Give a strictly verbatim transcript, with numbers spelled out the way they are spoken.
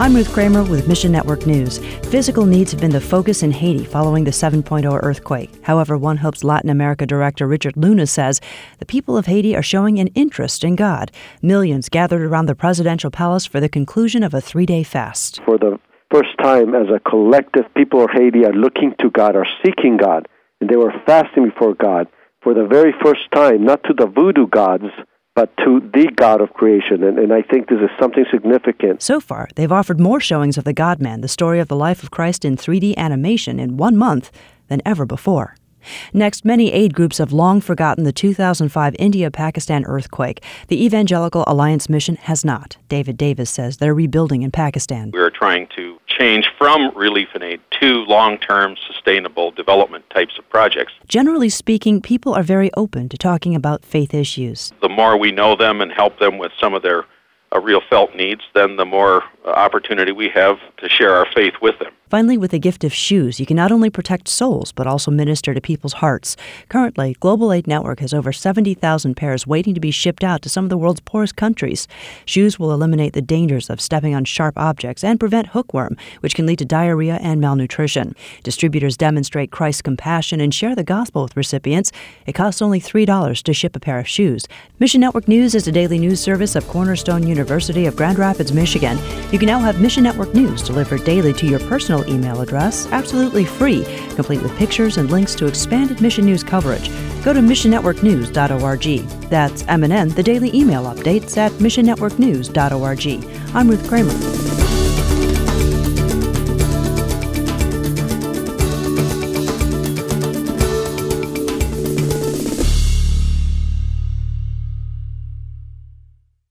I'm Ruth Kramer with Mission Network News. Physical needs have been the focus in Haiti following the seven point oh earthquake. However, One Hope's Latin America director Richard Luna says the people of Haiti are showing an interest in God. Millions gathered around the presidential palace for the conclusion of a three-day fast. For the first time, as a collective, people of Haiti are looking to God, are seeking God, and they were fasting before God for the very first time, not to the voodoo gods, but to the God of creation. And, and I think this is something significant. So far, they've offered more showings of the God-Man, the story of the life of Christ in three D animation in one month than ever before. Next, many aid groups have long forgotten the two thousand five India-Pakistan earthquake. The Evangelical Alliance Mission has not. David Davis says they're rebuilding in Pakistan. We are trying to change from relief and aid to long-term sustainable development types of projects. Generally speaking, people are very open to talking about faith issues. The more we know them and help them with some of their uh, real felt needs, then the more uh, opportunity we have to share our faith with them. Finally, with the gift of shoes, you can not only protect souls, but also minister to people's hearts. Currently, Global Aid Network has over seventy thousand pairs waiting to be shipped out to some of the world's poorest countries. Shoes will eliminate the dangers of stepping on sharp objects and prevent hookworm, which can lead to diarrhea and malnutrition. Distributors demonstrate Christ's compassion and share the gospel with recipients. It costs only three dollars to ship a pair of shoes. Mission Network News is a daily news service of Cornerstone University of Grand Rapids, Michigan. You can now have Mission Network News delivered daily to your personal email address, absolutely free, complete with pictures and links to expanded Mission News coverage. Go to mission network news dot org. That's M N N, the daily email updates at mission network news dot org. I'm Ruth Kramer.